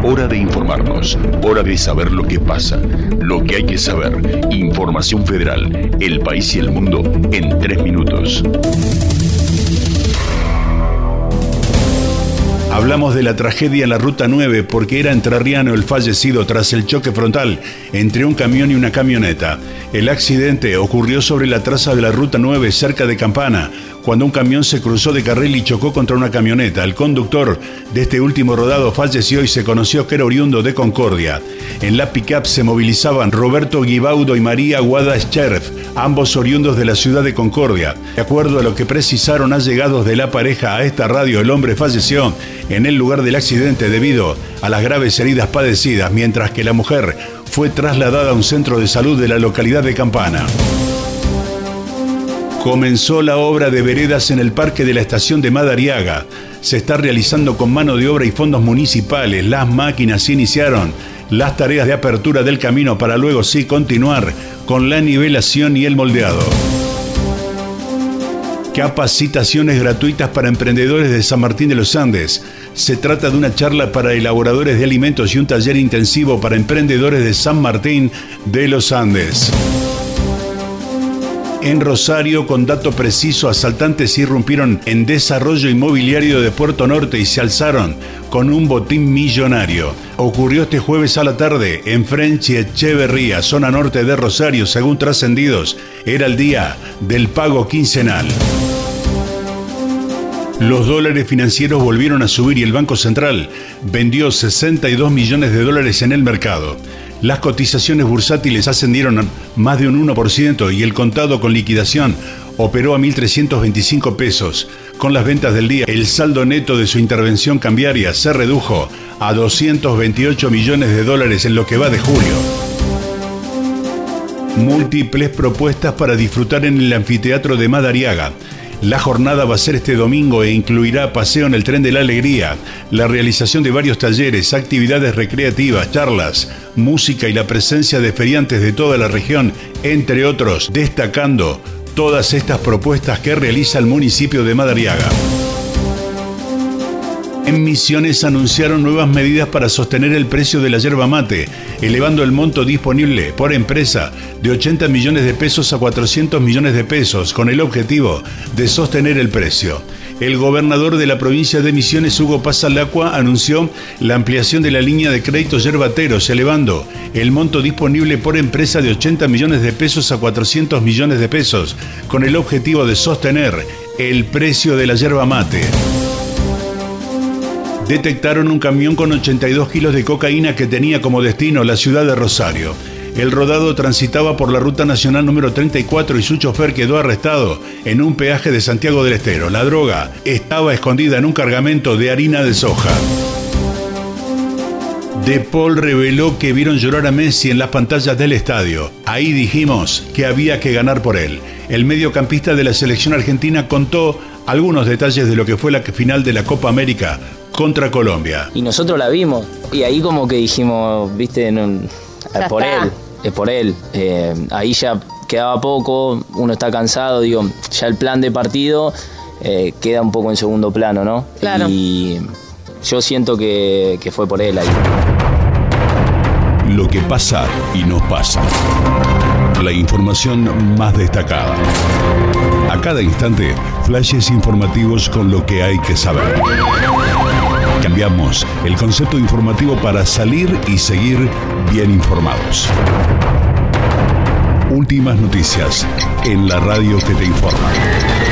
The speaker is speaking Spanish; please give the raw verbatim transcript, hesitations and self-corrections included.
Hora de informarnos, hora de saber lo que pasa, lo que hay que saber. Información Federal, el país y el mundo en tres minutos. Hablamos de la tragedia en la Ruta nueve porque era entrerriano el fallecido tras el choque frontal entre un camión y una camioneta. El accidente ocurrió sobre la traza de la Ruta nueve cerca de Campana, cuando un camión se cruzó de carril y chocó contra una camioneta. El conductor de este último rodado falleció y se conoció que era oriundo de Concordia. En la pick-up se movilizaban Roberto Guibaudo y María Guada Scherf, ambos oriundos de la ciudad de Concordia. De acuerdo a lo que precisaron allegados de la pareja a esta radio, el hombre falleció en el lugar del accidente debido a las graves heridas padecidas, mientras que la mujer fue trasladada a un centro de salud de la localidad de Campana. Comenzó la obra de veredas en el parque de la estación de Madariaga. Se está realizando con mano de obra y fondos municipales. Las máquinas iniciaron las tareas de apertura del camino para luego sí continuar con la nivelación y el moldeado. Capacitaciones gratuitas para emprendedores de San Martín de los Andes. Se trata de una charla para elaboradores de alimentos y un taller intensivo para emprendedores de San Martín de los Andes. En Rosario, con dato preciso, asaltantes irrumpieron en desarrollo inmobiliario de Puerto Norte y se alzaron con un botín millonario. Ocurrió este jueves a la tarde en French y Echeverría, zona norte de Rosario. Según trascendidos, era el día del pago quincenal. Los dólares financieros volvieron a subir y el Banco Central vendió sesenta y dos millones de dólares en el mercado. Las cotizaciones bursátiles ascendieron a más de un uno por ciento y el contado con liquidación operó a mil trescientos veinticinco pesos. Con las ventas del día, el saldo neto de su intervención cambiaria se redujo a doscientos veintiocho millones de dólares en lo que va de julio. Múltiples propuestas para disfrutar en el anfiteatro de Madariaga. La jornada va a ser este domingo e incluirá paseo en el Tren de la Alegría, la realización de varios talleres, actividades recreativas, charlas, música y la presencia de feriantes de toda la región, entre otros, destacando todas estas propuestas que realiza el municipio de Madariaga. En Misiones anunciaron nuevas medidas para sostener el precio de la yerba mate, elevando el monto disponible por empresa de ochenta millones de pesos a cuatrocientos millones de pesos, con el objetivo de sostener el precio. El gobernador de la provincia de Misiones, Hugo Pasalacqua, anunció la ampliación de la línea de créditos yerbateros, elevando el monto disponible por empresa de ochenta millones de pesos a cuatrocientos millones de pesos, con el objetivo de sostener el precio de la yerba mate. Detectaron un camión con ochenta y dos kilos de cocaína que tenía como destino la ciudad de Rosario. El rodado transitaba por la ruta nacional número treinta y cuatro y su chofer quedó arrestado en un peaje de Santiago del Estero. La droga estaba escondida en un cargamento de harina de soja. De Paul reveló que vieron llorar a Messi en las pantallas del estadio. Ahí dijimos que había que ganar por él. El mediocampista de la selección argentina contó algunos detalles de lo que fue la final de la Copa América contra Colombia. Y nosotros la vimos, y ahí como que dijimos, viste, no, es por él, es por él. Eh, ahí ya quedaba poco, uno está cansado, digo, ya el plan de partido eh, queda un poco en segundo plano, ¿no? Claro. Y yo siento que, que fue por él ahí. Lo que pasa y nos pasa. La información más destacada. A cada instante, flashes informativos con lo que hay que saber. Cambiamos el concepto informativo para salir y seguir bien informados. Últimas noticias en la radio que te informa.